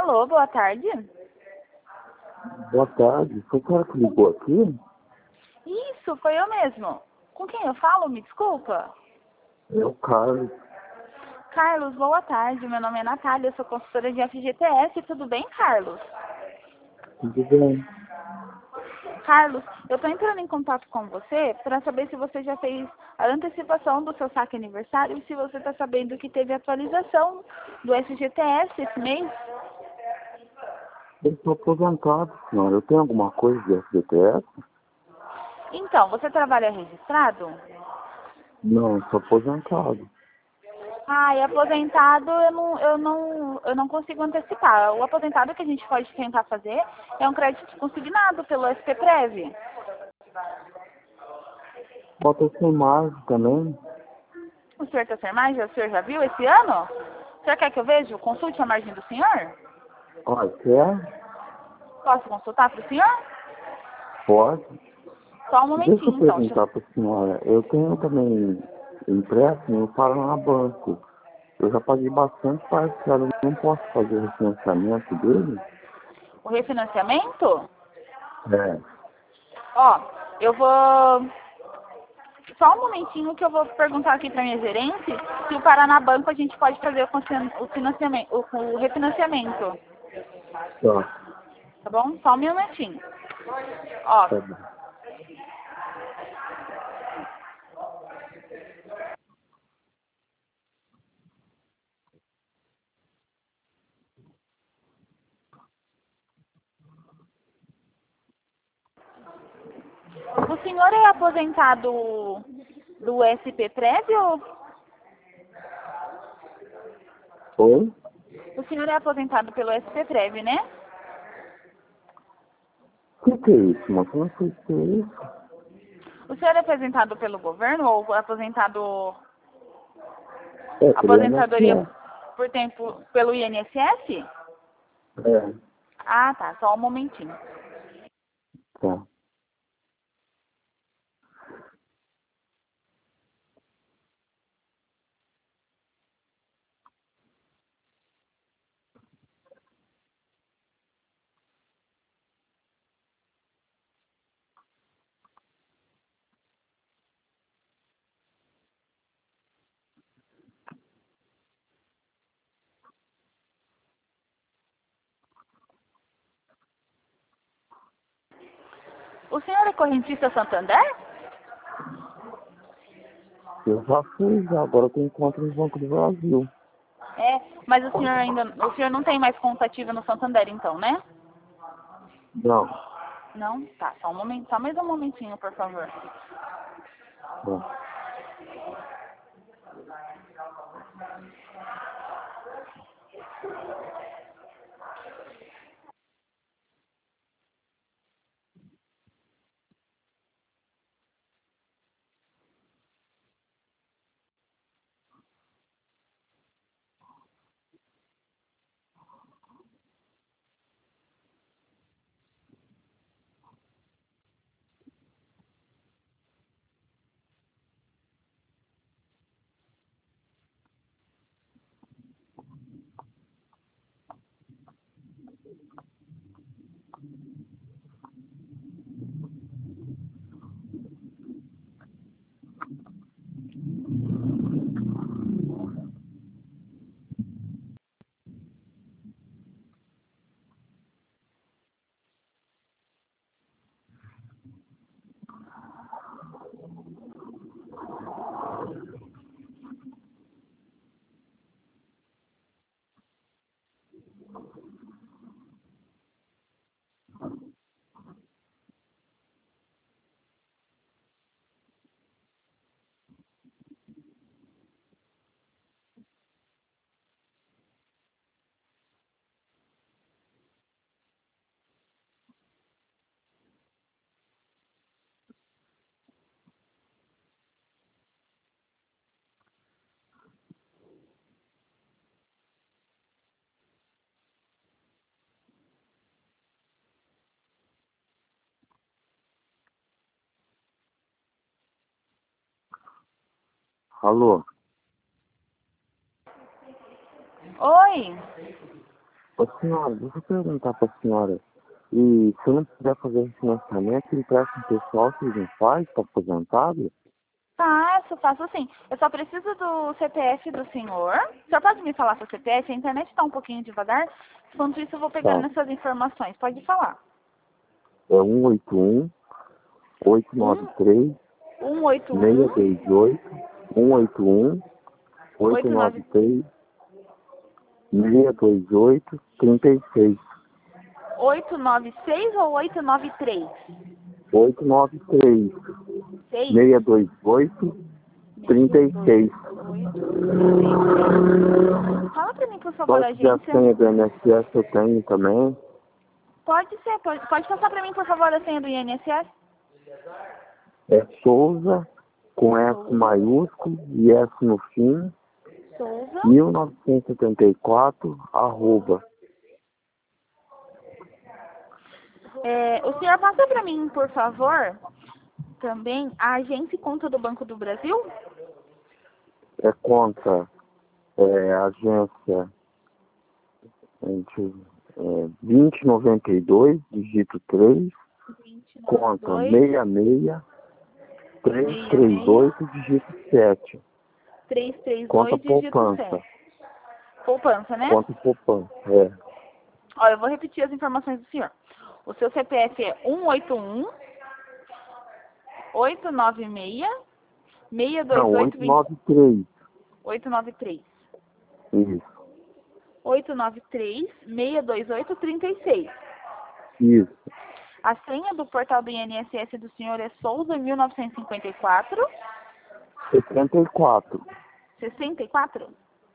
Alô, boa tarde. Boa tarde, foi o cara que ligou aqui? Isso, foi eu mesmo. Com quem eu falo? Me desculpa. É o Carlos. Carlos, boa tarde. Meu nome é Natália, eu sou consultora de FGTS. Tudo bem, Carlos? Tudo bem? Carlos, eu estou entrando em contato com você para saber se você já fez a antecipação do seu saque aniversário e se você está sabendo que teve atualização do FGTS esse mês. Eu estou aposentado, senhora. Eu tenho alguma coisa de FGTS? Então, você trabalha registrado? Não, sou aposentado. Ah, e aposentado eu não consigo antecipar. O aposentado que a gente pode tentar fazer é um crédito consignado pelo SPPrev. Bota sem margem também. O senhor está sem margem? O senhor já viu esse ano? O senhor quer que eu veja? Consulte a margem do senhor? Olha, quer? Posso consultar para o senhor? Pode. Só um Deixa eu momentinho, então. perguntar para a senhora. Eu tenho também empréstimo no Paraná Banco. Eu já paguei bastante parcela. Eu não posso fazer o refinanciamento dele? O refinanciamento? É. Ó, eu vou... Só um momentinho que eu vou perguntar aqui para minha gerente se o Paraná Banco a gente pode fazer o financiamento, o refinanciamento. Tá. Tá bom? Só um minutinho. Ó, Tá bom. o senhor é aposentado do SPPrev ou Oi? o senhor é aposentado pelo SPPrev, né? O que é isso, moça? Eu não sei se é isso. O senhor é aposentado pelo governo ou aposentado É, pelo aposentadoria INSS. por tempo pelo INSS? É. Ah, tá, só um momentinho. Tá. O senhor é correntista Santander? Eu já fui, já. Agora eu tenho conta no Banco do Brasil. É, mas o senhor não tem mais conta ativa no Santander então, né? Não. Não? Tá, só um momento, só mais um momentinho, por favor. Não. Alô? Oi, Ô senhora, deixa eu perguntar pra senhora. E se eu não puder fazer refinanciamento, empréstimo pessoal vocês não faz, tá aposentado? Faço sim. Eu só preciso do CPF do senhor. O senhor pode me falar seu CPF? A internet está um pouquinho devagar. Enquanto isso, eu vou pegando Tá. essas informações. Pode falar. É 181 Um, 893 181 628 181 89 893 628 36 896 ou 893? 893 6 628 36. 628 36. Fala pra mim, por favor, a Pode ser a agência. senha do INSS, eu tenho também. Pode ser, pode passar pra mim, por favor, a senha do INSS? É Souza, com S Souza, maiúsculo e S no fim, Souza. 1974, arroba. O senhor passa pra mim, por favor, também a agência e conta do Banco do Brasil? É conta, agência, gente, 2092, dígito 3, conta 2092 66 338, dígito 7. Conta 332, dígito poupança. 7. Poupança, né? Conta poupança, é. Olha, eu vou repetir as informações do senhor. O seu CPF é 181 896 Não, 628 893. 893. Isso, 893 628 36. isso. A senha do portal do INSS do senhor é Souza 1954 74. 64?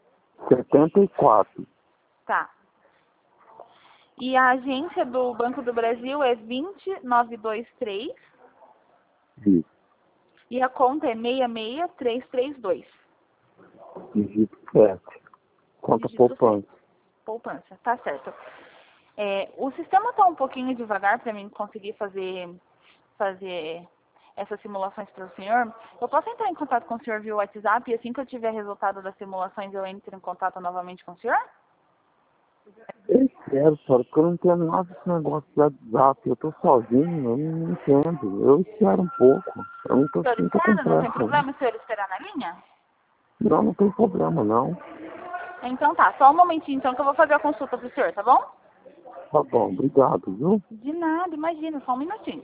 74. Tá. E a agência do Banco do Brasil é 20923 Isso. e a conta é 66332. Dígito 7. Conta Dígito 7. poupança. Poupança, tá certo. O sistema está um pouquinho devagar para mim conseguir fazer essas simulações para o senhor. Eu posso entrar em contato com o senhor via WhatsApp e assim que eu tiver resultado das simulações eu entro em contato novamente com o senhor? Eu quero, senhora, porque eu não entendo nada desse negócio de WhatsApp. Eu tô sozinho, eu não entendo. Eu espero um pouco. Eu não tô, O senhor não tô com espera? Não tem pressa, não. problema o senhor esperar na linha? Não, não tem problema, não. Então tá, só um momentinho então que eu vou fazer a consulta pro senhor, tá bom? Tá bom, obrigado, viu? De nada, imagina, só um minutinho.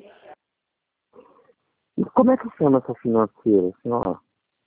E como é que chama essa financeira, senhora?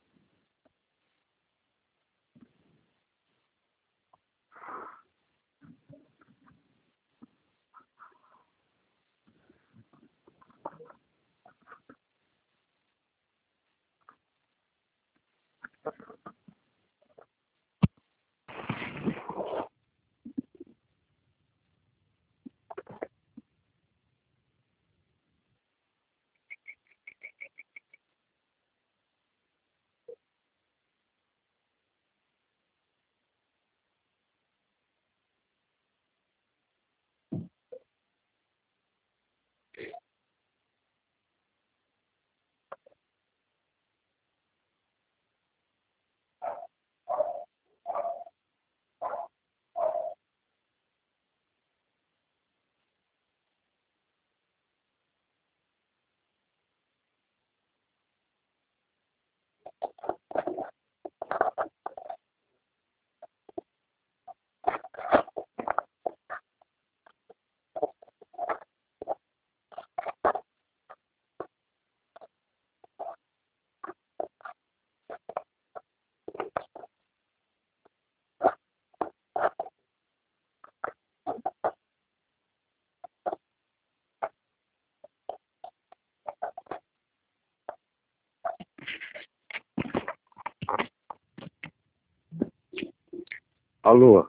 Alô?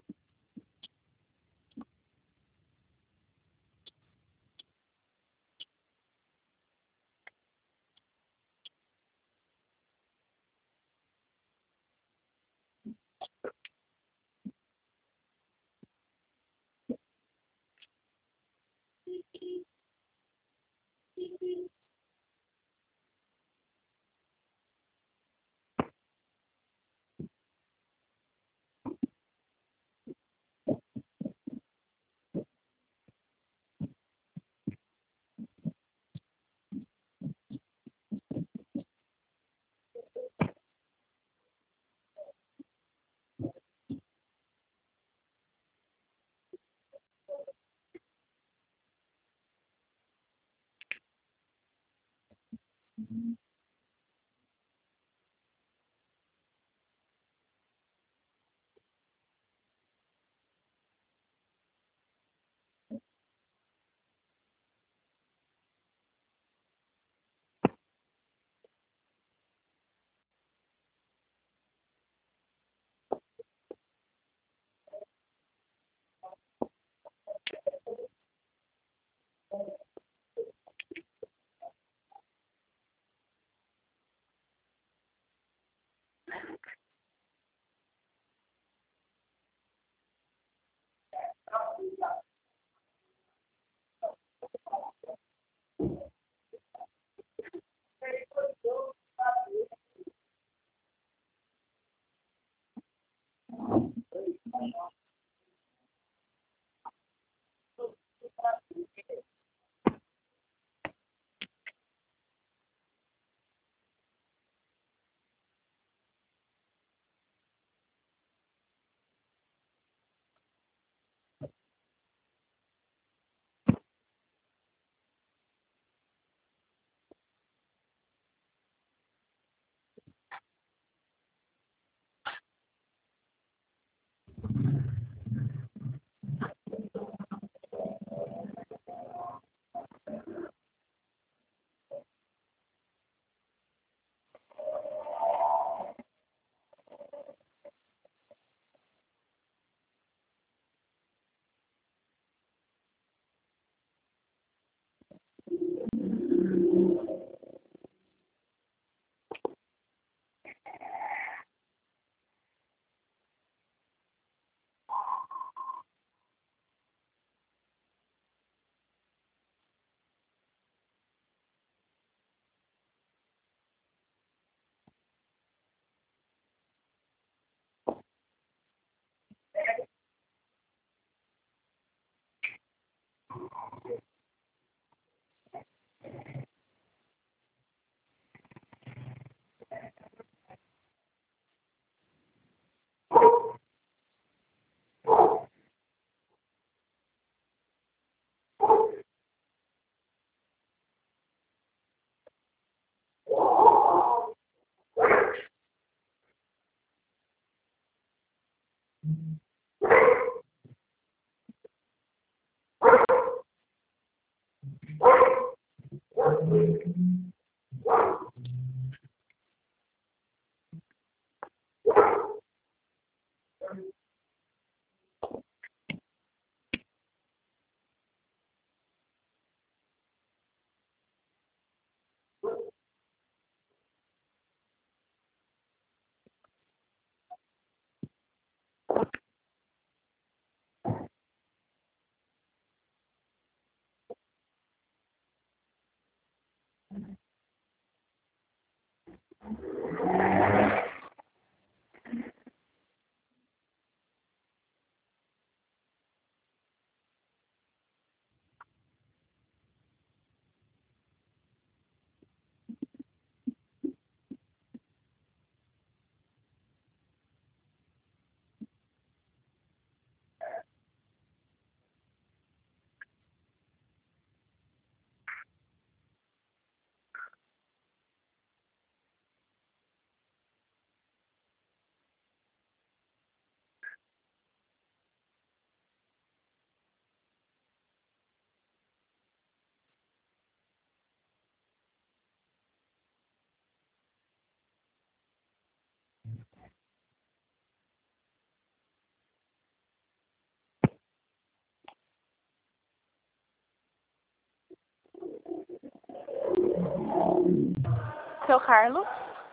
Seu Carlos?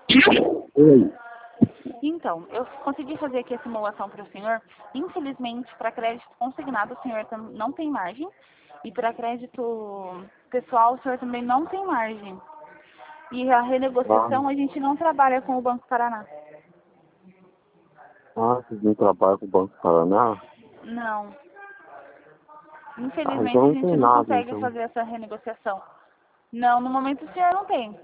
Oi. Então, eu consegui fazer aqui a simulação para o senhor. Infelizmente, para crédito consignado, o senhor não tem margem. E para crédito pessoal, o senhor também não tem margem. E a renegociação, a gente não trabalha com o Banco Paraná. Vocês não trabalham com o Banco Paraná? Não. Infelizmente, Então a não gente tem não nada, consegue então. fazer essa renegociação. Não, no momento o senhor não tem.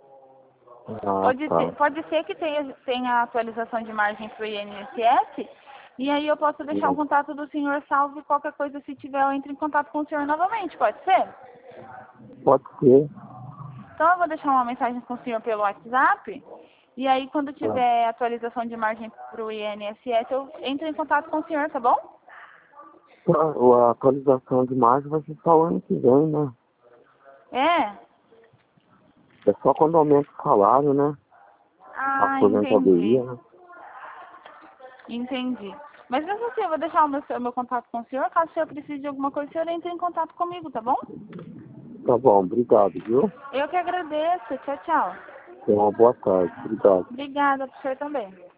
Tá. Pode ser que tenha a atualização de margem para o INSS, e aí eu posso deixar o contato do senhor salvo e qualquer coisa, se tiver, eu entro em contato com o senhor novamente, pode ser? Pode ser. Então eu vou deixar uma mensagem com o senhor pelo WhatsApp. E aí, quando tiver atualização de margem para o INSS, eu entro em contato com o senhor, tá bom? A atualização de margem vai ser só o ano que vem, né? É? É só quando aumenta o salário, né? A Ah, entendi. aposentadoria, né? Entendi. Mas mesmo assim, eu vou deixar o meu contato com o senhor. Caso o senhor precise de alguma coisa, o senhor entre em contato comigo, tá bom? Tá bom, obrigado, viu? Eu que agradeço. Tchau, tchau. Tenha uma boa tarde, obrigado. Obrigada pro senhor também.